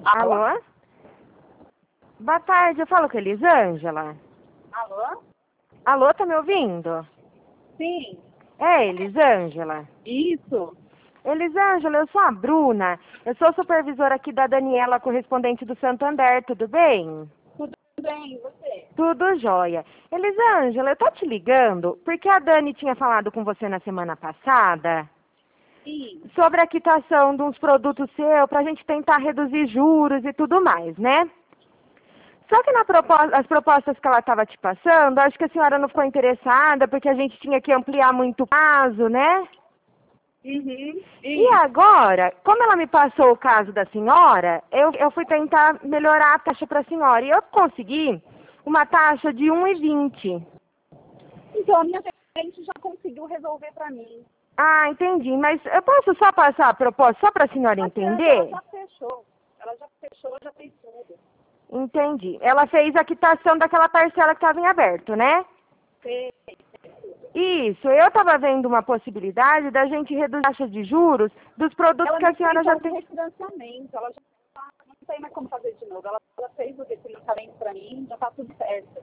Alô? Alô? Boa tarde, eu falo com a Elisângela. Alô? Alô, tá me ouvindo? Sim. É, Elisângela. Isso. Elisângela, eu sou a Bruna. Eu sou supervisora aqui da Daniela, correspondente do Santander, tudo bem? Tudo bem, e você? Tudo jóia. Elisângela, eu tô te ligando porque a Dani tinha falado com você na semana passada Sim. sobre a quitação de uns produtos seus pra gente tentar reduzir juros e tudo mais, né? Só que as propostas que ela estava te passando, acho que a senhora não ficou interessada porque a gente tinha que ampliar muito o prazo, né? Uhum. E agora, como ela me passou o caso da senhora, eu fui tentar melhorar a taxa para a senhora. E eu consegui uma taxa de 1,20. Então, a minha cliente já conseguiu resolver para mim. Ah, entendi. Mas eu posso só passar a proposta só para a senhora entender? Ela já fechou. Já fez tudo. Entendi. Ela fez a quitação daquela parcela que estava em aberto, né? Fez. Isso, eu estava vendo uma possibilidade da gente reduzir a taxa de juros dos produtos Ela que a me senhora fez já o tem. refinanciamento. Ela já não tem mais como fazer de novo. Ela fez o refinanciamento para mim, já está tudo certo.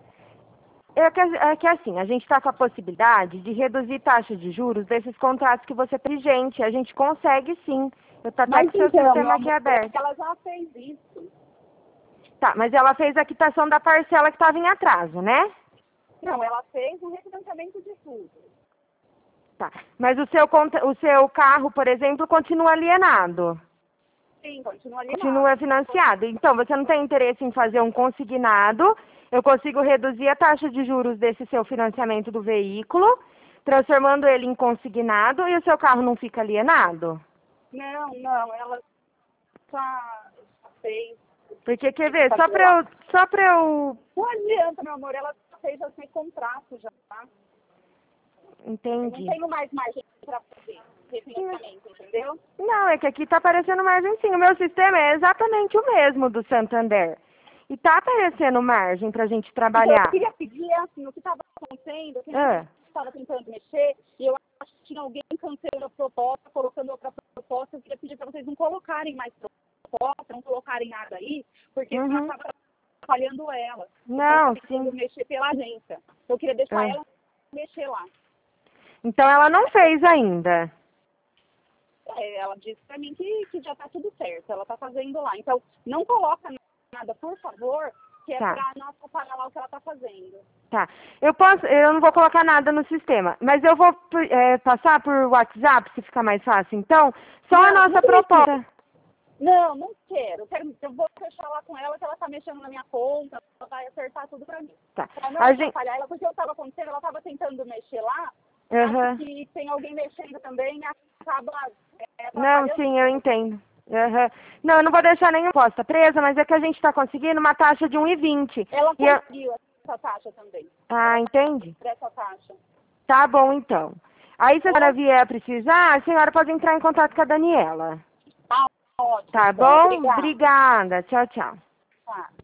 É que assim, a gente está com a possibilidade de reduzir taxa de juros desses contratos que você tem vigente. A gente consegue sim. Eu tô até Mas com o seu então, sistema meu aqui amor, aberto. ela já fez isso. Tá, mas ela fez a quitação da parcela que estava em atraso, né? Não, ela fez um refinanciamento de tudo. Tá. Mas o seu carro, por exemplo, continua alienado. Sim, continua ali Continua financiado. Então, você não tem interesse em fazer um consignado. Eu consigo reduzir a taxa de juros desse seu financiamento do veículo, transformando ele em consignado e o seu carro não fica alienado. Não, ela já fez. Porque, quer ver, só pra eu... Não adianta, meu amor, ela fez já sem contrato já, tá? Eu Entendi. não tenho mais margem para fazer refinanciamento, entendeu? Não, é que aqui tá aparecendo margem sim. O meu sistema é exatamente o mesmo do Santander. E tá aparecendo margem pra gente Então, eu trabalhar. queria pedir, assim, o que estava acontecendo, que Ah, estava tentando mexer, e eu acho que tinha alguém cancelando a proposta, colocando outra proposta, eu queria pedir para vocês não colocarem mais proposta, não colocarem nada aí, porque uhum. estava falhando ela. Não, Eu tentando sim. mexer pela agência. Eu queria deixar ela mexer lá. Então ela não fez ainda. Ela disse para mim que já está tudo certo, ela está fazendo lá. Então, não coloca nada, por favor, que é Tá. para não atrapalhar lá o que ela está fazendo. Tá. Eu não vou colocar nada no sistema, mas eu vou passar por WhatsApp, se ficar mais fácil. Então, só a Não, nossa não proposta. não quero. Eu vou fechar lá com ela, que ela está mexendo na minha conta, ela vai acertar tudo para mim. Tá. Para não A gente... atrapalhar ela, porque eu estava acontecendo, ela estava tentando mexer lá, Uhum. acho que tem alguém mexendo também e acaba Não, atrapalhando. sim, eu entendo. Uhum. Não, eu não vou deixar nenhuma aposta presa, mas é que a gente está conseguindo uma taxa de 1,20. Ela E eu... conseguiu essa taxa também. Ah, entendi. Essa taxa. Tá bom, então. Aí, se a senhora vier precisar, a senhora pode entrar em contato com a Daniela. Tá ótimo, Tá então. bom? Obrigada. Obrigada. Tchau, tchau. Tá.